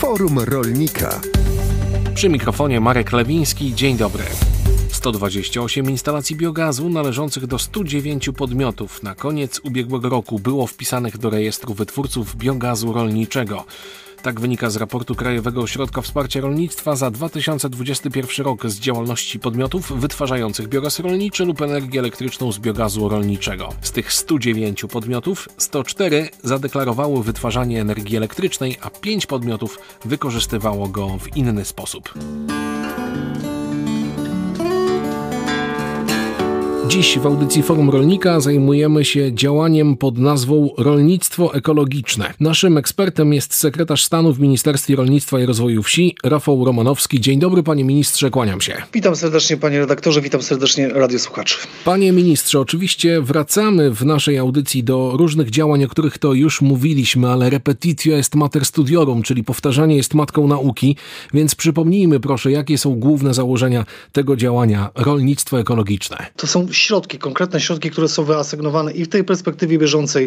Forum Rolnika. Przy mikrofonie Marek Lewiński. Dzień dobry. 128 instalacji biogazu należących do 109 podmiotów na koniec ubiegłego roku było wpisanych do rejestru wytwórców biogazu rolniczego. Tak wynika z raportu Krajowego Ośrodka Wsparcia Rolnictwa za 2021 rok z działalności podmiotów wytwarzających biogaz rolniczy lub energię elektryczną z biogazu rolniczego. Z tych 109 podmiotów 104 zadeklarowało wytwarzanie energii elektrycznej, a 5 podmiotów wykorzystywało go w inny sposób. Dziś w audycji Forum Rolnika zajmujemy się działaniem pod nazwą Rolnictwo Ekologiczne. Naszym ekspertem jest sekretarz stanu w Ministerstwie Rolnictwa i Rozwoju Wsi, Rafał Romanowski. Dzień dobry, panie ministrze, kłaniam się. Witam serdecznie, panie redaktorze, witam serdecznie radiosłuchaczy. Panie ministrze, oczywiście wracamy w naszej audycji do różnych działań, o których to już mówiliśmy, ale repetitio est mater studiorum, czyli powtarzanie jest matką nauki, więc przypomnijmy proszę, jakie są główne założenia tego działania Rolnictwo Ekologiczne. To są konkretne środki, które są wyasygnowane i w tej perspektywie bieżącej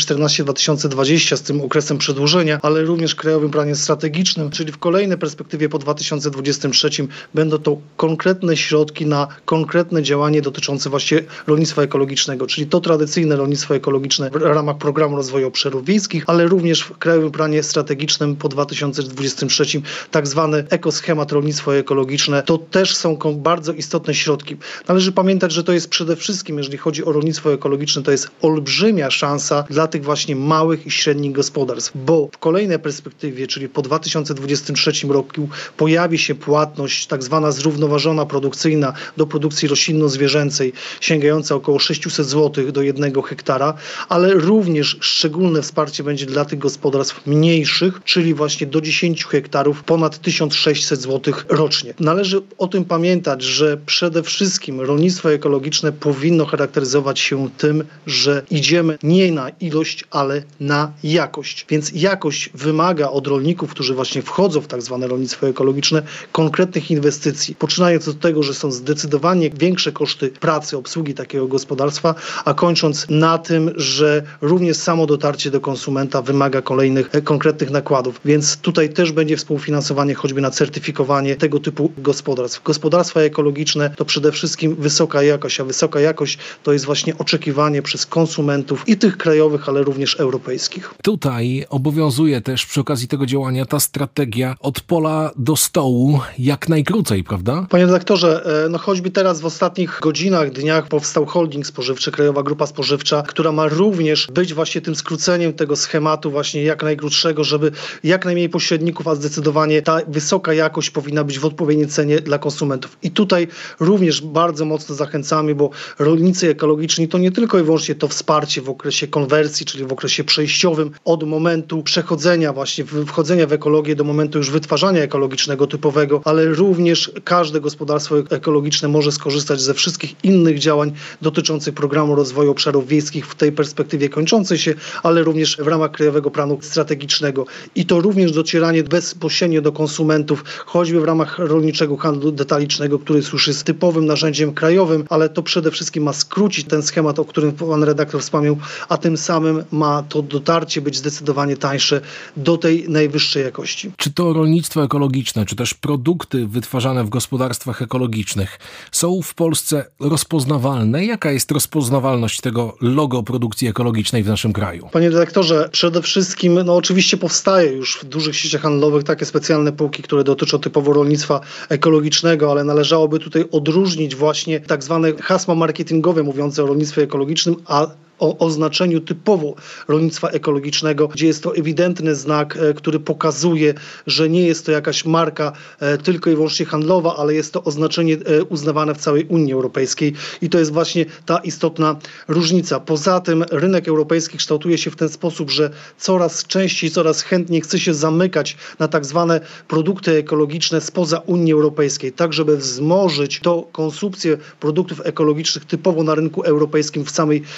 2014-2020 z tym okresem przedłużenia, ale również w Krajowym Planie Strategicznym, czyli w kolejnej perspektywie po 2023 będą to konkretne środki na konkretne działanie dotyczące właśnie rolnictwa ekologicznego, czyli to tradycyjne rolnictwo ekologiczne w ramach Programu Rozwoju Obszarów Wiejskich, ale również w Krajowym Planie Strategicznym po 2023 tak zwany ekoschemat rolnictwo ekologiczne. To też są bardzo istotne środki. Należy pamiętać, że to jest przede wszystkim, jeżeli chodzi o rolnictwo ekologiczne, to jest olbrzymia szansa dla tych właśnie małych i średnich gospodarstw, bo w kolejnej perspektywie, czyli po 2023 roku pojawi się płatność tak zwana zrównoważona produkcyjna do produkcji roślinno-zwierzęcej sięgająca około 600 zł do 1 hektara, ale również szczególne wsparcie będzie dla tych gospodarstw mniejszych, czyli właśnie do 10 hektarów ponad 1600 zł rocznie. Należy o tym pamiętać, że przede wszystkim rolnictwo ekologiczne powinno charakteryzować się tym, że idziemy nie na ilość, ale na jakość. Więc jakość wymaga od rolników, którzy właśnie wchodzą w tak zwane rolnictwo ekologiczne, konkretnych inwestycji. Poczynając od tego, że są zdecydowanie większe koszty pracy, obsługi takiego gospodarstwa, a kończąc na tym, że również samo dotarcie do konsumenta wymaga kolejnych konkretnych nakładów. Więc tutaj też będzie współfinansowanie choćby na certyfikowanie tego typu gospodarstw. Gospodarstwa ekologiczne to przede wszystkim wysoka jakość, a wysoka jakość to jest właśnie oczekiwanie przez konsumentów i tych krajowych, ale również europejskich. Tutaj obowiązuje też przy okazji tego działania ta strategia od pola do stołu jak najkrócej, prawda? Panie redaktorze, choćby teraz w ostatnich godzinach, dniach powstał holding spożywczy, Krajowa Grupa Spożywcza, która ma również być właśnie tym skróceniem tego schematu właśnie jak najkrótszego, żeby jak najmniej pośredników, a zdecydowanie ta wysoka jakość powinna być w odpowiedniej cenie dla konsumentów. I tutaj również bardzo mocno zachęcamy, bo rolnicy ekologiczni to nie tylko i wyłącznie to wsparcie w okresie konwersji, czyli w okresie przejściowym od momentu przechodzenia właśnie, wchodzenia w ekologię do momentu już wytwarzania ekologicznego typowego, ale również każde gospodarstwo ekologiczne może skorzystać ze wszystkich innych działań dotyczących Programu Rozwoju Obszarów Wiejskich w tej perspektywie kończącej się, ale również w ramach Krajowego Planu Strategicznego. I to również docieranie bezpośrednio do konsumentów, choćby w ramach rolniczego handlu detalicznego, który już jest typowym narzędziem krajowym, ale to przede wszystkim ma skrócić ten schemat, o którym pan redaktor wspomniał, a tym samym ma to dotarcie być zdecydowanie tańsze do tej najwyższej jakości. Czy to rolnictwo ekologiczne, czy też produkty wytwarzane w gospodarstwach ekologicznych są w Polsce rozpoznawalne? Jaka jest rozpoznawalność tego logo produkcji ekologicznej w naszym kraju? Panie redaktorze, przede wszystkim oczywiście powstaje już w dużych sieciach handlowych takie specjalne półki, które dotyczą typowo rolnictwa ekologicznego, ale należałoby tutaj odróżnić właśnie tak zwane hasła marketingowe mówiące o rolnictwie ekologicznym, a o oznaczeniu typowo rolnictwa ekologicznego, gdzie jest to ewidentny znak, który pokazuje, że nie jest to jakaś marka tylko i wyłącznie handlowa, ale jest to oznaczenie uznawane w całej Unii Europejskiej i to jest właśnie ta istotna różnica. Poza tym rynek europejski kształtuje się w ten sposób, że coraz częściej, coraz chętniej chce się zamykać na tak zwane produkty ekologiczne spoza Unii Europejskiej, tak żeby wzmożyć konsumpcję produktów ekologicznych typowo na rynku europejskim w samej Unii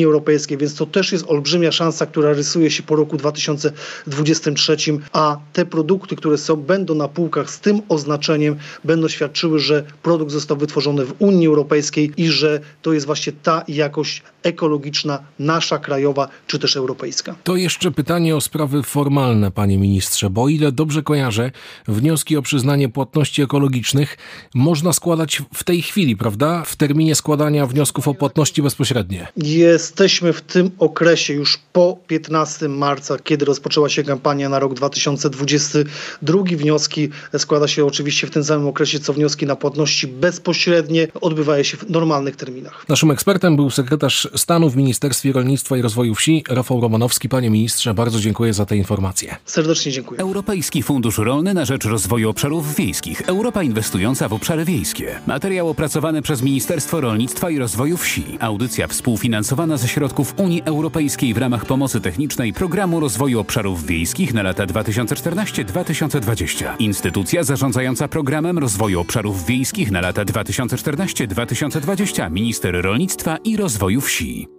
Europejskiej, więc to też jest olbrzymia szansa, która rysuje się po roku 2023, a te produkty, które będą na półkach z tym oznaczeniem, będą świadczyły, że produkt został wytworzony w Unii Europejskiej i że to jest właśnie ta jakość ekologiczna, nasza, krajowa czy też europejska. To jeszcze pytanie o sprawy formalne, panie ministrze, bo o ile dobrze kojarzę, wnioski o przyznanie płatności ekologicznych można składać w tej chwili, prawda? W terminie składania wniosków o płatności bezpośrednie. Jesteśmy w tym okresie już po 15 marca, kiedy rozpoczęła się kampania na rok 2022. Wnioski składa się oczywiście w tym samym okresie, co wnioski na płatności bezpośrednie. Odbywają się w normalnych terminach. Naszym ekspertem był sekretarz stanu w Ministerstwie Rolnictwa i Rozwoju Wsi, Rafał Romanowski. Panie ministrze, bardzo dziękuję za te informacje. Serdecznie dziękuję. Europejski Fundusz Rolny na rzecz Rozwoju Obszarów Wiejskich. Europa inwestująca w obszary wiejskie. Materiał opracowany przez Ministerstwo Rolnictwa i Rozwoju Wsi. Audycja współfinansowana ze środków Unii Europejskiej w ramach pomocy technicznej Programu Rozwoju Obszarów Wiejskich na lata 2014-2020. Instytucja zarządzająca Programem Rozwoju Obszarów Wiejskich na lata 2014-2020. Minister Rolnictwa i Rozwoju Wsi.